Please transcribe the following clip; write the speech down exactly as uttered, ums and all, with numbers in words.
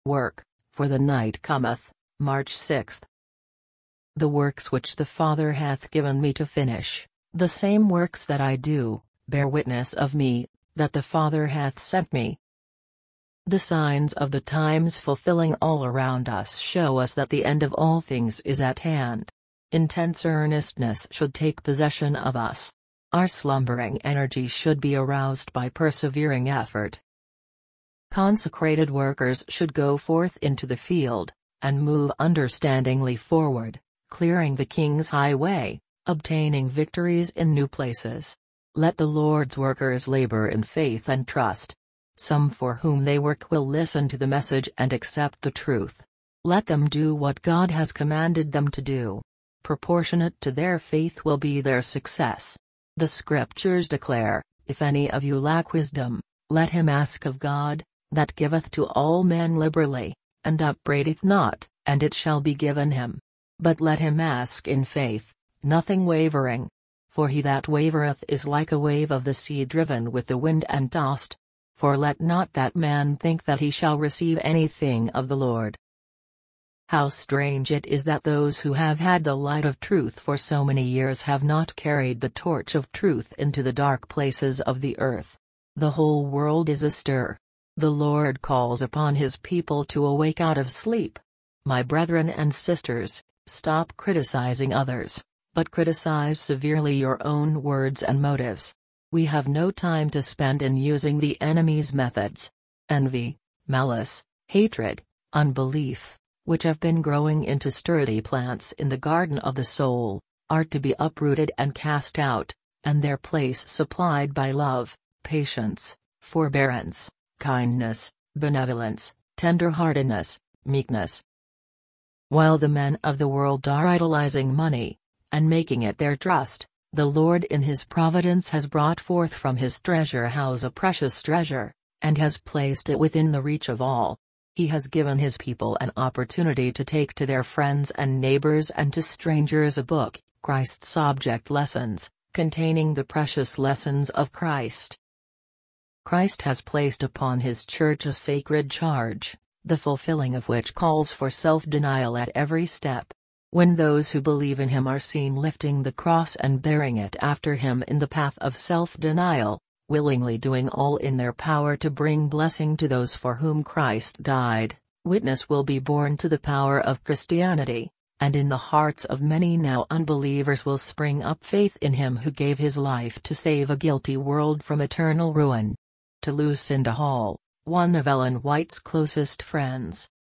Work, for the night cometh, March sixth. The works which the Father hath given me to finish, the same works that I do, bear witness of me, that the Father hath sent me. The signs of the times fulfilling all around us show us that the end of all things is at hand. Intense earnestness should take possession of us. Our slumbering energy should be aroused by persevering effort. Consecrated workers should go forth into the field, and move understandingly forward, clearing the King's highway, obtaining victories in new places. Let the Lord's workers labor in faith and trust. Some for whom they work will listen to the message and accept the truth. Let them do what God has commanded them to do. Proportionate to their faith will be their success. The Scriptures declare, "If any of you lack wisdom, let him ask of God, that giveth to all men liberally, and upbraideth not, and it shall be given him. But let him ask in faith, nothing wavering. For he that wavereth is like a wave of the sea driven with the wind and tossed. For let not that man think that he shall receive anything of the Lord." How strange it is that those who have had the light of truth for so many years have not carried the torch of truth into the dark places of the earth. The whole world is astir. The Lord calls upon his people to awake out of sleep. My brethren and sisters, stop criticizing others, but criticize severely your own words and motives. We have no time to spend in using the enemy's methods. Envy, malice, hatred, unbelief, which have been growing into sturdy plants in the garden of the soul, are to be uprooted and cast out, and their place supplied by love, patience, forbearance, kindness, benevolence, tender-heartedness, meekness. While the men of the world are idolizing money, and making it their trust, the Lord in his providence has brought forth from his treasure house a precious treasure, and has placed it within the reach of all. He has given his people an opportunity to take to their friends and neighbors and to strangers a book, Christ's Object Lessons, containing the precious lessons of Christ. Christ has placed upon his church a sacred charge, the fulfilling of which calls for self-denial at every step. When those who believe in him are seen lifting the cross and bearing it after him in the path of self-denial, willingly doing all in their power to bring blessing to those for whom Christ died, witness will be borne to the power of Christianity, and in the hearts of many now unbelievers will spring up faith in him who gave his life to save a guilty world from eternal ruin. To Lucinda Hall, one of Ellen White's closest friends.